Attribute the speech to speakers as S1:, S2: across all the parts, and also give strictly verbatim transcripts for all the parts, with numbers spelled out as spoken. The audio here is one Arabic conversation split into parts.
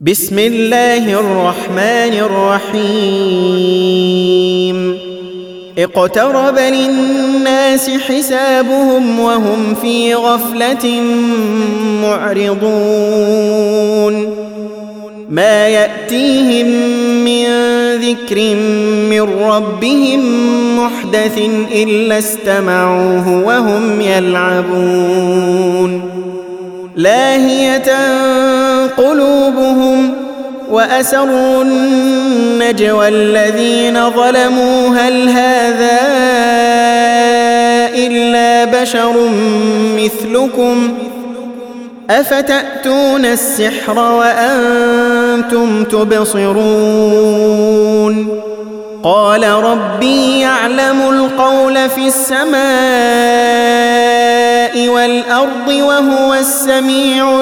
S1: بسم الله الرحمن الرحيم اقترب للناس حسابهم وهم في غفلة معرضون ما يأتيهم من ذكر من ربهم محدث إلا استمعوه وهم يلعبون لاهية قلوبهم وأسروا النجوى الذين ظلموا هل هذا إلا بشر مثلكم أفتأتون السحر وأنتم تبصرون قال ربي يعلم القول في السماء والأرض وهو السميع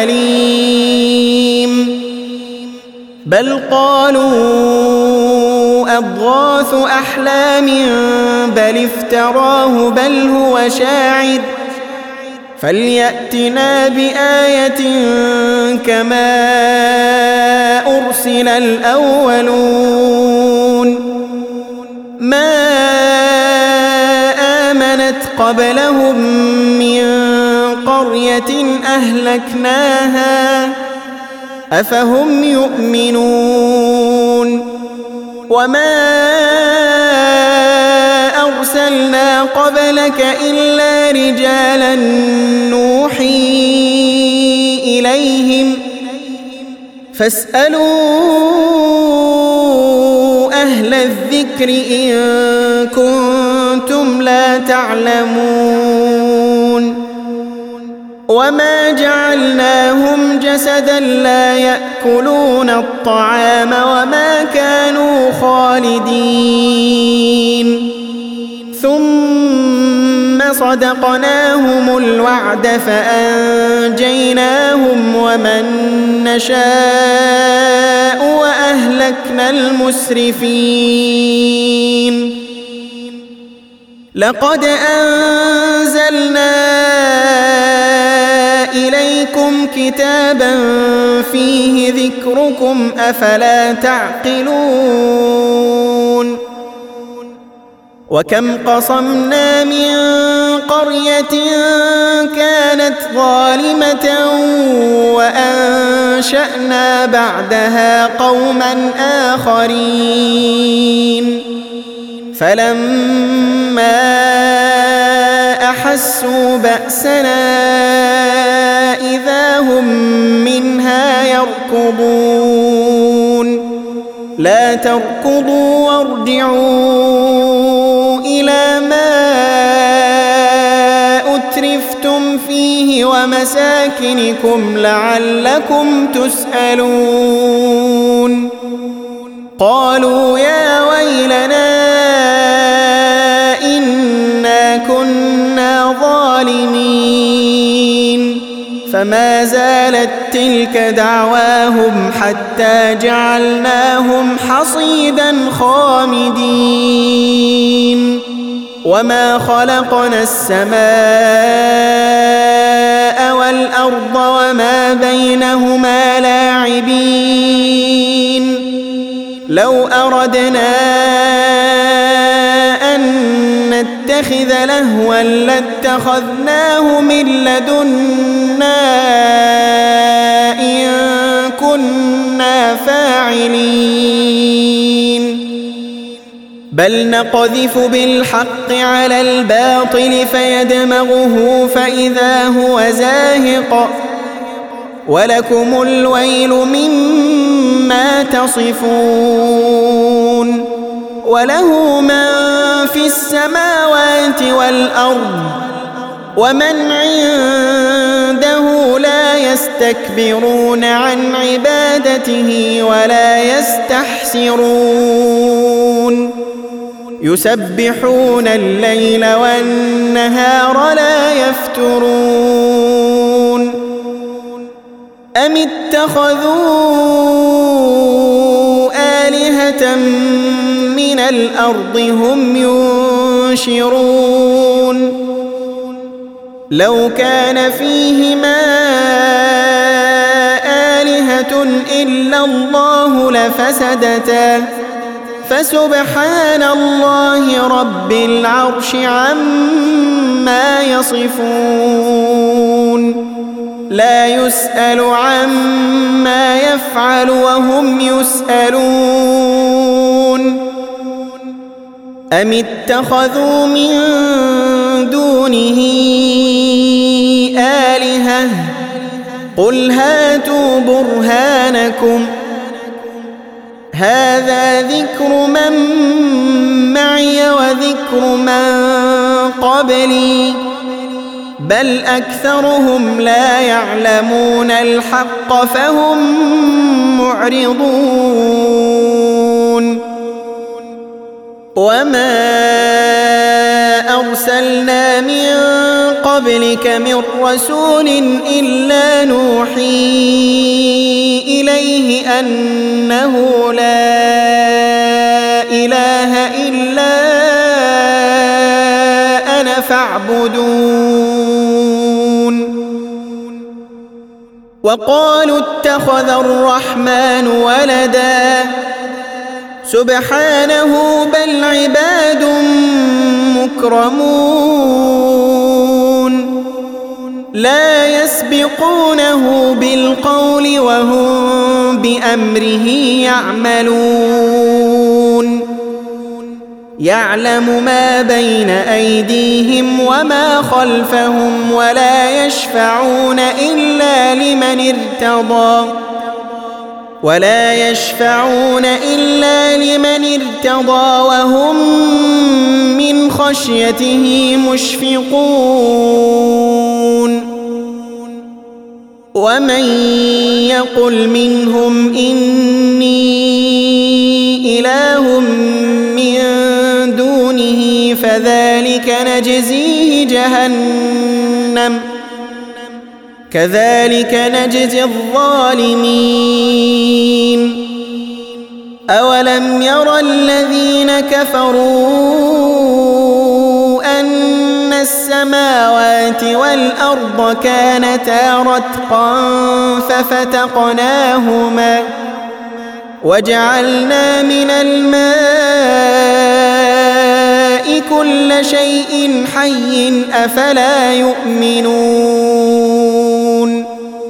S1: العليم بل قالوا أضغاث أحلام بل افتراه بل هو شاعر فليأتنا بآية كما أرسل الأولون ما آمنت قبلهم من قرية أهلكناها أفهم يؤمنون وما أرسلنا قبلك إلا رجالا نوحي إليهم فاسألوا أهل الذكر إن كنتم لا تعلمون وما جعلناهم جسدا لا يأكلون الطعام وما كانوا خالدين ثم صدقناهم الوعد فأنجيناهم ومن نشاء وأهلكنا المسرفين لقد أنزلنا إليكم كتابا فيه ذكركم أفلا تعقلون وكم قصمنا من قرية كانت ظالمة وأنشأنا بعدها قوما آخرين فلما أحسوا بأسنا إذا هم منها يركضون لا تركضوا وارجعوا إلى ما أترفتم فيه ومساكنكم لعلكم تسألون قالوا يا ويلنا إنا كنا ظالمين فما زالت تلك دعواهم حتى جعلناهم حصيدا خامدين وما خلقنا السماء والأرض وما بينهما لاعبين لو أردنا أن نتخذ لهوا لاتخذناه من لدنا إن كنا فاعلين بل نقذف بالحق على الباطل فيدمغه فإذا هو زاهق ولكم الويل مما تصفون وله من في السماوات والأرض ومن عنده لا يستكبرون عن عبادته ولا يستحسرون يسبحون الليل والنهار لا يفترون أم اتخذوا آلهة من الأرض هم ينشرون لو كان فيهما آلهة إلا الله لفسدتا فسبحان الله رب العرش عما يصفون لا يسأل عما يفعل وهم يسألون أم اتخذوا من دونه آلهة قل هاتوا برهانكم هذا ذكر من معي وذكر من قبلي بل أكثرهم لا يعلمون الحق فهم معرضون وما أرسلنا من قبلك من رسول إلا نوحي إليه أنه لا إله إلا أنا فاعبدون وقالوا اتخذ الرحمن ولدا سبحانه بل عباد مكرمون لا يسبقونه بالقول وهم بأمره يعملون يعلم ما بين أيديهم وما خلفهم ولا يشفعون إلا لمن ارتضى ولا يشفعون إلا لمن ارتضى وهم من خشيته مشفقون ومن يقل منهم إني إله من دونه فذلك نجزيه جهنم كذلك نجزي الظالمين أولم يرى الذين كفروا أن السماوات والأرض كانتا رتقا ففتقناهما وجعلنا من الماء كل شيء حي أفلا يؤمنون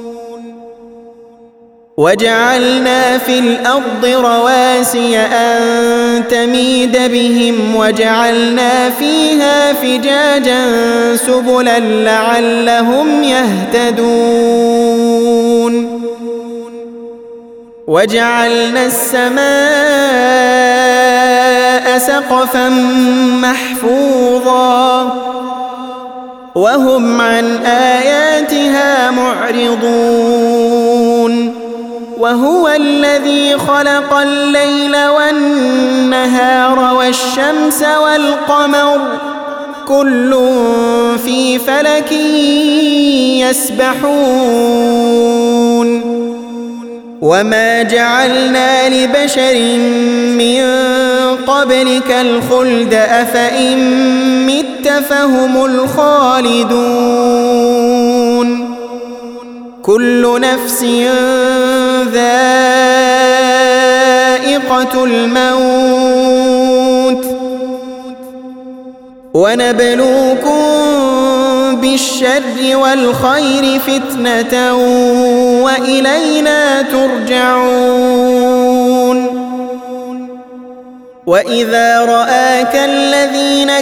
S1: وجعلنا في الأرض رواسي أن تميد بهم وجعلنا فيها فجاجا سبلا لعلهم يهتدون وجعلنا السماء سقفا محفوظا وهم عن آياتها معرضون وهو الذي خلق الليل والنهار والشمس والقمر كل في فلك يسبحون وما جعلنا لبشر من قبلك الخلد أفإن مت فهم الخالدون كل نفس ذائقة الموت ونبلوكم بالشر والخير فتنة وإلينا ترجعون وإذا رآك الذين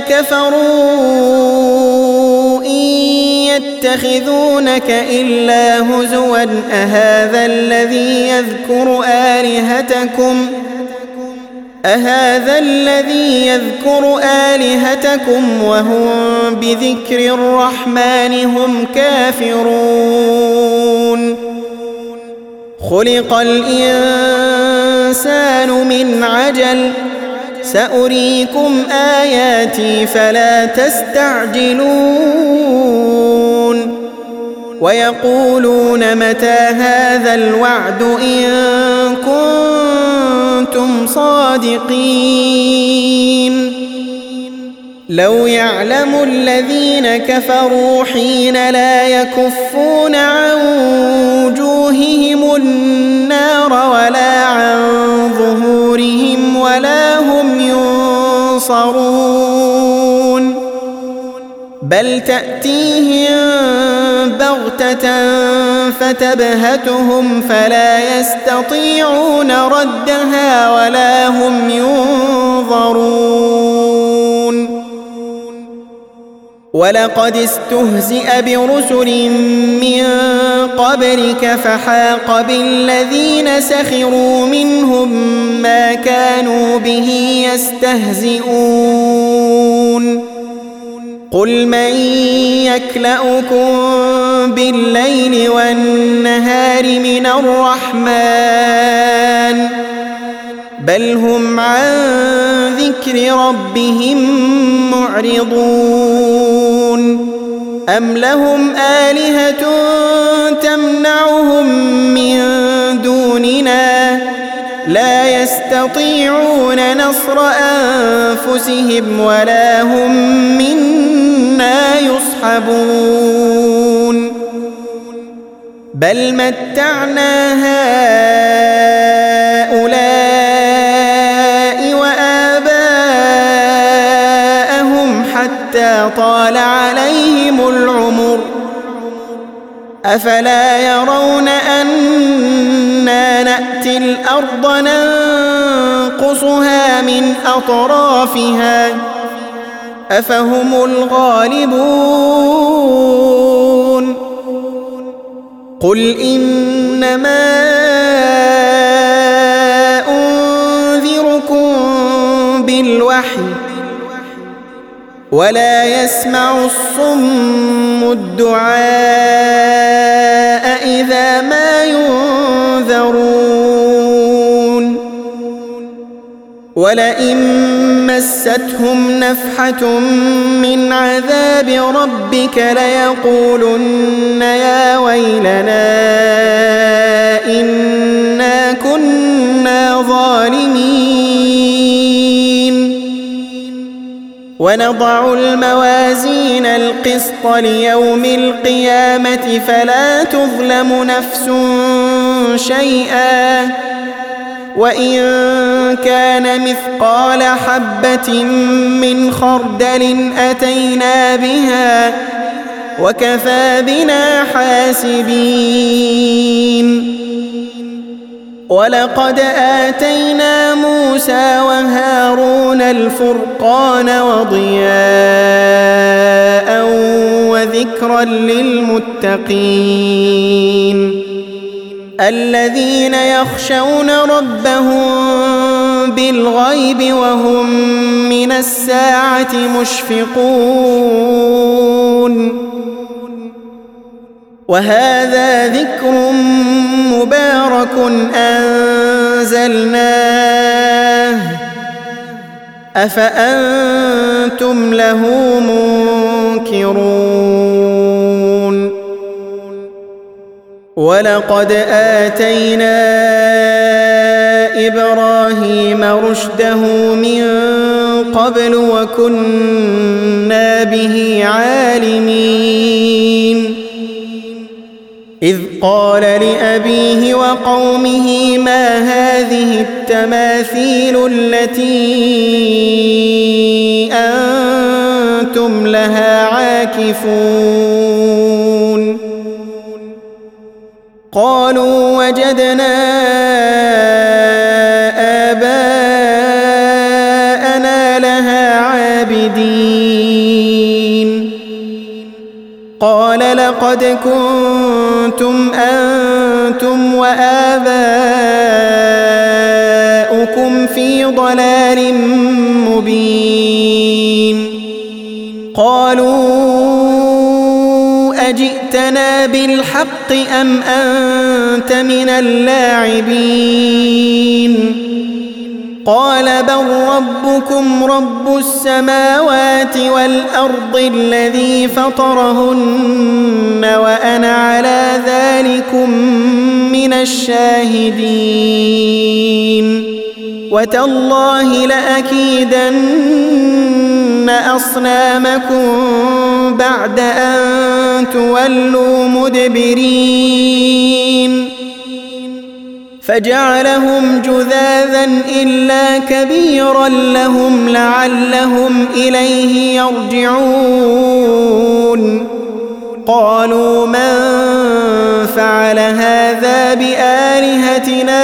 S1: كفروا إن يتخذونك إلا هزوا أهذا الذي يذكر آلهتكم أهذا الذي يذكر آلهتكم وهم بذكر الرحمن هم كافرون خلق الإنسان من عجل سأريكم آياتي فلا تستعجلون ويقولون متى هذا الوعد إن كنتم صادقين لو يعلم الذين كفروا حين لا يكفون عن وجوههم النار ولا عن ظهورهم ولا هم ينصرون بل تأتيهم بغتة فتبهتهم فلا يستطيعون ردها ولا هم ينظرون ولقد استهزئ برسل من قبلك فحاق بالذين سخروا منهم ما كانوا به يستهزئون قل من يكلؤكم بالليل والنهار من الرحمن بل هم عن ذكر ربهم معرضون أم لهم آلهة تمنعهم من دوننا لا يستطيعون نصر أنفسهم ولا هم منا يصحبون بل متعنا هؤلاء وآباءهم حتى طال عليهم العمر أفلا يرون أنا نأتي الأرض ننقصها من أطرافها أفهم الغالبون قل إنما أنذركم بالوحي ولا يسمع الصم الدعاء إذا ما ينذرون ولئن مستهم نفحة من عذاب ربك ليقولن يا ويلنا إنا كنا ظالمين ونضع الموازين القسط ليوم القيامة فلا تظلم نفس شيئا وإن كان مثقال حبة من خردل أتينا بها وكفى بنا حاسبين ولقد آتينا موسى وهارون الفرقان وضياء وذكرا للمتقين الذين يخشون ربهم بالغيب وهم من الساعة مشفقون وهذا ذكر مبارك أنزلناه أفأنتم له منكرون ولقد آتينا إبراهيم رشده من قبل وكنا به عالمين إذ قال لأبيه وقومه ما هذه التماثيل التي أنتم لها عاكفون قالوا وجدنا آباءنا لها عابدين قال لقد كنتم أنتم وآباؤكم في ضلال مبين قالوا أجئتنا بالحق أم أنت من اللاعبين قال بل ربكم رب السماوات والأرض الذي فطرهن وأنا على ذلكم من الشاهدين وتالله لأكيدن أصنامكم بعد أن تولوا مدبرين فجعلهم جذاذا إلا كبيرا لهم لعلهم إليه يرجعون قالوا من فعل هذا بآلهتنا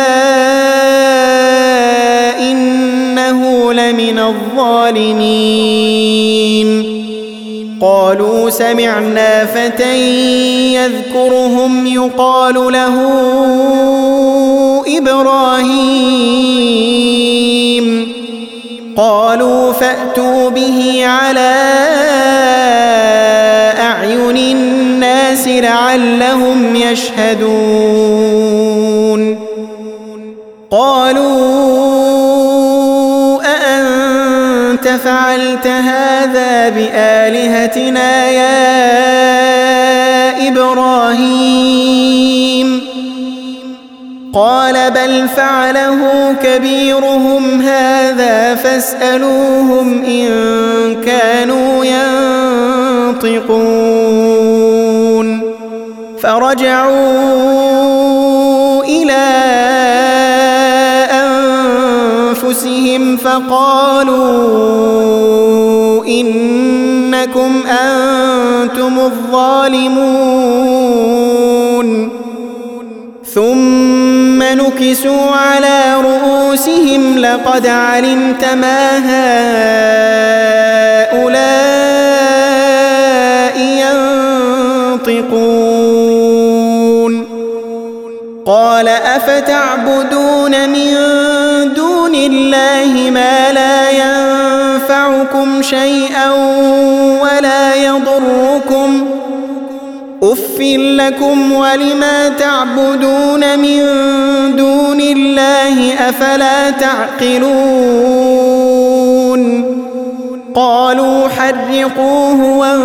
S1: إنه لمن الظالمين قالوا سمعنا فتى يذكرهم يقال له إبراهيم قالوا فأتوا به على أعين الناس لعلهم يشهدون قالوا أأنت فعلت هذا بآلهتنا يا إبراهيم قال بل فعله كبيرهم هذا فاسألوهم إن كانوا ينطقون فرجعوا إلى أنفسهم فقالوا إنكم أنتم الظالمون ثم نكسوا على رؤوسهم لقد علمت ما هؤلاء ينطقون قال أفتعبدون من دون الله ما لا ينفعكم شيئا ولا يضركم أف لكم ولما تعبدون من دون الله أفلا تعقلون قالوا حرقوه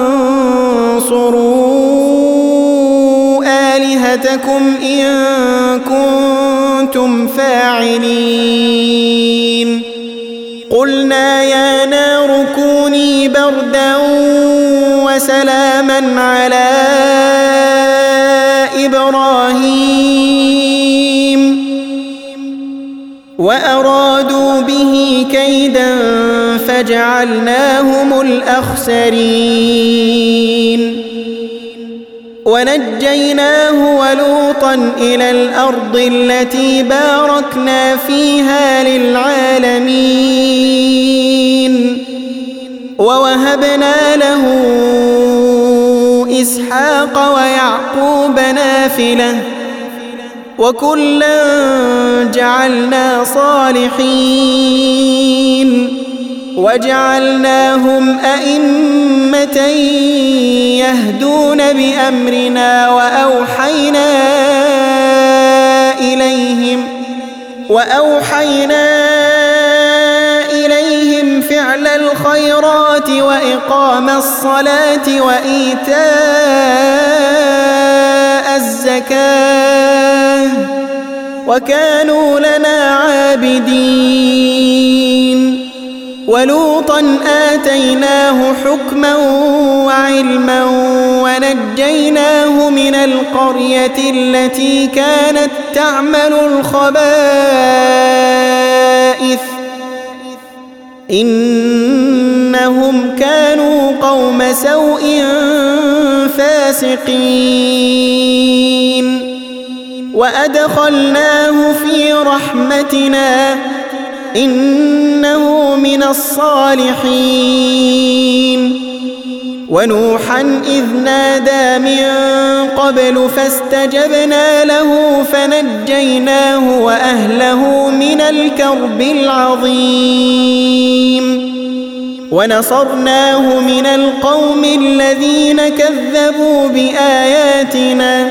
S1: وانصروا آلهتكم إن كنتم فاعلين قلنا يا نار كوني بردا وسلاما على إبراهيم وأرادوا به كيدا فجعلناهم الأخسرين ونجيناه ولوطا إلى الأرض التي باركنا فيها للعالمين ووهبنا له إسحاق ويعقوب نافلة وكلا جعلنا صالحين وجعلناهم أئمة يهدون بأمرنا وأوحينا إليهم وأوحينا إليهم فعل الخيرات وإقام الصلاة وإيتاء الزكاة وكانوا لنا عابدين ولوطا آتيناه حكما وعلما ونجيناه من القرية التي كانت تعمل الخبائث إنهم كانوا قوم سوء فاسقين وأدخلناه في رحمتنا إنه من الصالحين ونوحا إذ نادى من قبل فاستجبنا له فنجيناه وأهله من الكرب العظيم ونصرناه من القوم الذين كذبوا بآياتنا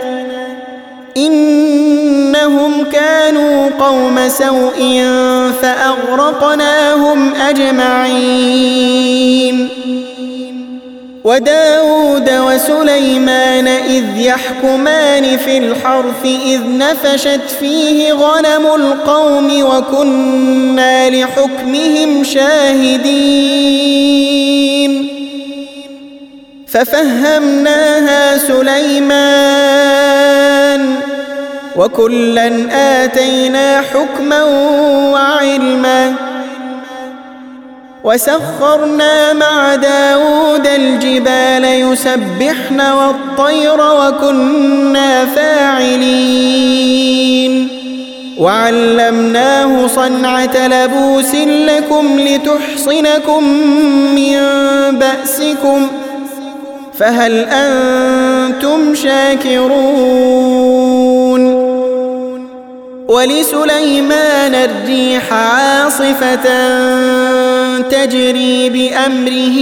S1: إنهم كانوا قوم سوء فأغرقناهم أجمعين وداود وسليمان إذ يحكمان في الحرث إذ نفشت فيه غنم القوم وكنا لحكمهم شاهدين ففهمناها سليمان وكلا آتينا حكما وعلما وسخرنا مع داود الجبال يسبحن والطير وكنا فاعلين وعلمناه صنعة لبوس لكم لتحصنكم من بأسكم فهل أنتم شاكرون ولسليمان الريح عاصفة تجري بأمره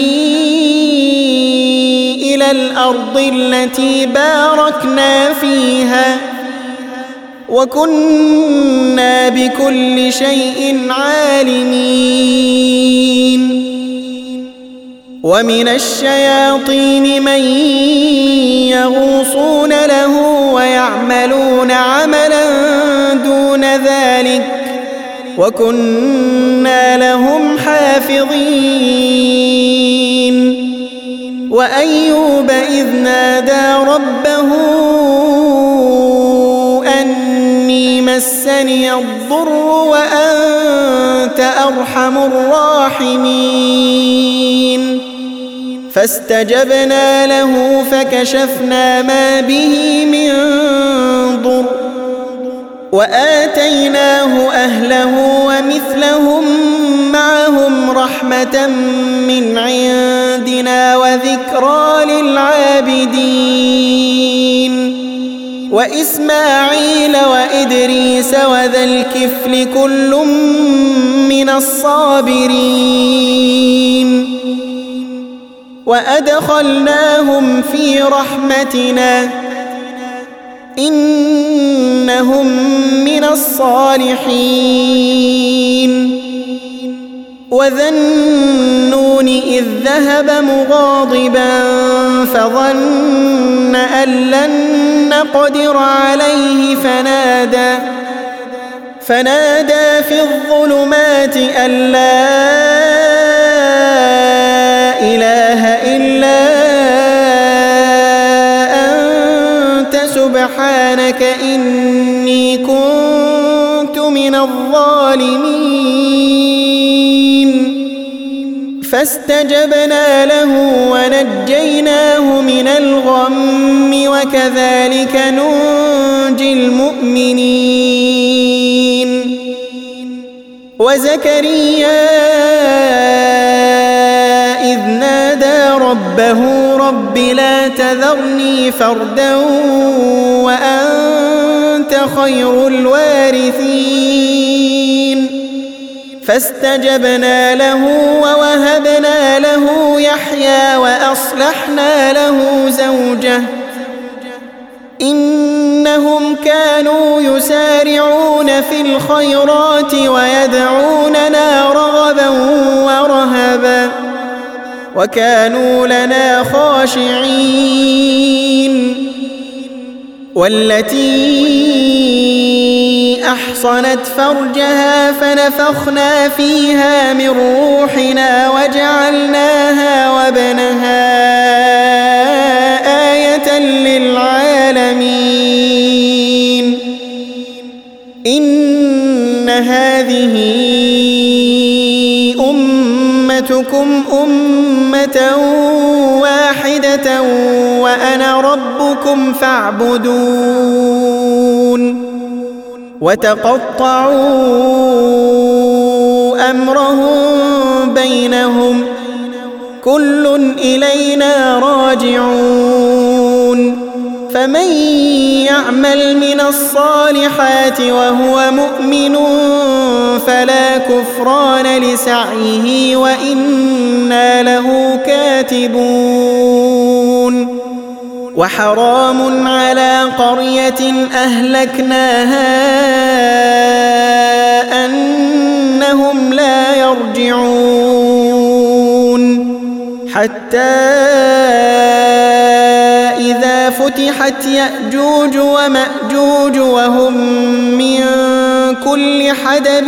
S1: إلى الأرض التي باركنا فيها وكنا بكل شيء عالمين ومن الشياطين من يغوصون له ويعملون عملا دون ذلك وكنا لهم حافظين وأيوب إذ نادى ربه أني مسني الضر وأنت أرحم الراحمين فاستجبنا له فكشفنا ما به من ضر وآتيناه أهله ومثلهم معهم رحمة من عندنا وذكرى للعابدين وإسماعيل وإدريس وذا الكفل كل من الصابرين وأدخلناهم في رحمتنا إنهم من الصالحين وذا النون إذ ذهب مغاضبا فظن أن لن نقدر عليه فنادى فنادى في الظلمات أن لا إله إلا أنت سبحانك إني كنت من الظالمين فاستجبنا له ونجيناه من الغم وكذلك ننجي المؤمنين وزكريا إذ نادى ربه رب لا تذرني فردا وأنت خير الوارثين فاستجبنا له ووهبنا له يحيى وأصلحنا له زوجه إنهم كانوا يسارعون في الخيرات ويدعوننا رغبا ورهبا وكانوا لنا خاشعين والتي أحصنت فرجها فنفخنا فيها من روحنا وجعلناها وابنها آية للعالمين إن هذه أمتكم أمة واحدة وأنا ربكم فاعبدون وتقطعوا أمرهم بينهم كل إلينا راجعون فمن يعمل من الصالحات وهو مؤمن فلا كفران لسعيه وإنا له كاتبون وحرام على قرية أهلكناها أنهم لا يرجعون حتى إذا فتحت يأجوج ومأجوج وهم من كل حدب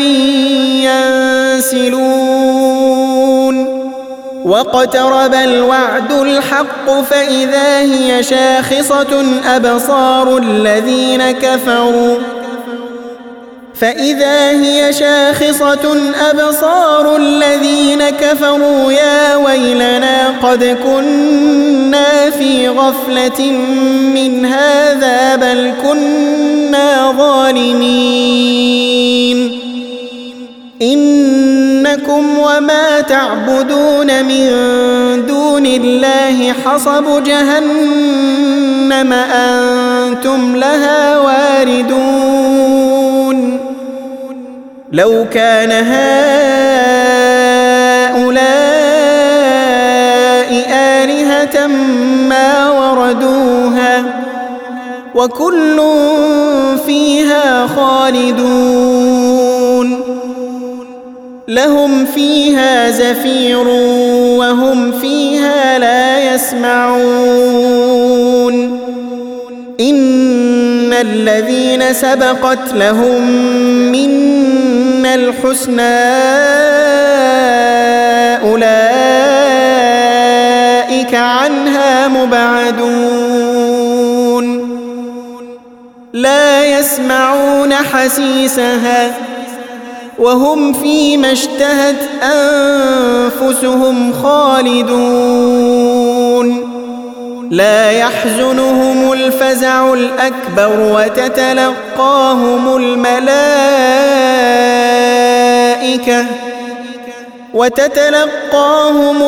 S1: ينسلون واقترب الوعد الحق فإذا هي شاخصة أبصار الذين كفروا فإذا هي شاخصة أبصار الذين كفروا يا ويلنا قد كنا في غفلة من هذا بل كنا ظالمين إنكم وما تعبدون من دون الله حصب جهنم أنتم لها واردون لو كان هؤلاء آلهة ما وردوها وكل فيها خالدون لهم فيها زفير وهم فيها لا يسمعون إن الذين سبقت لهم منا الحسنى أولئك عنها مبعدون لا يسمعون حسيسها وهم فيما اشتهت أنفسهم خالدون لا يحزنهم الفزع الأكبر وتتلقاهم الملائكة وتتلقاهم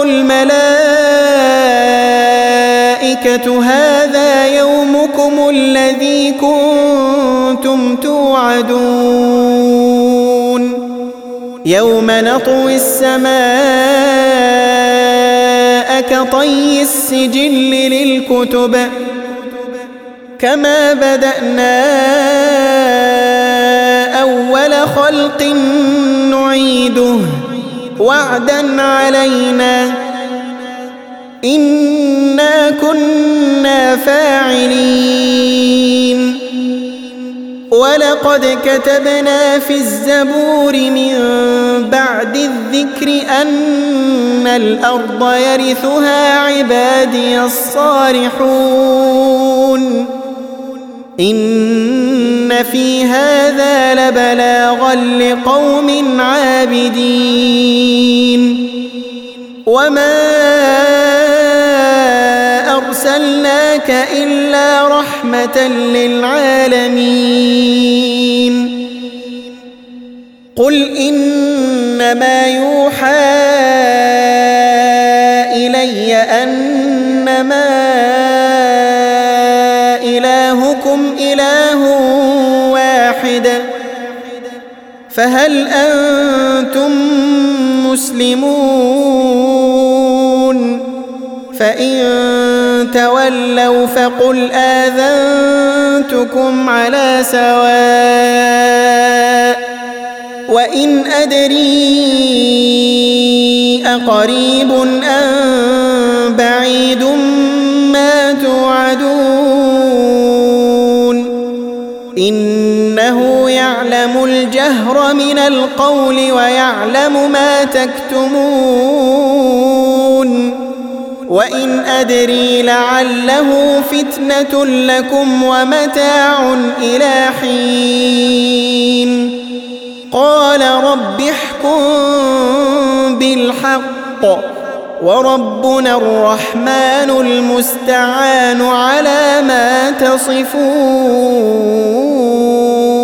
S1: الملائكة هذا يومكم الذي كنتم توعدون يوم نطوي السماء كطي السجل للكتب كما بدأنا أول خلق نعيده وعدا علينا إنا كنا فاعلين ولقد كتبنا في الزبور من بعد الذكر أن الأرض يرثها عبادي الصالحون إن في هذا لبلاغا لقوم عابدين وما أرسلناك إلا رحمة للعالمين قل إنما يوحى إلي أنما إلهكم إله واحد فهل أنتم مسلمون فإن تولوا فقل آذنتكم على سواء وإن أدري أقريب أم بعيد ما توعدون إنه يعلم الجهر من القول ويعلم ما تكتمون وإن أدري لعله فتنة لكم ومتاع إلى حين قال رب احكم بالحق وربنا الرحمن المستعان على ما تصفون.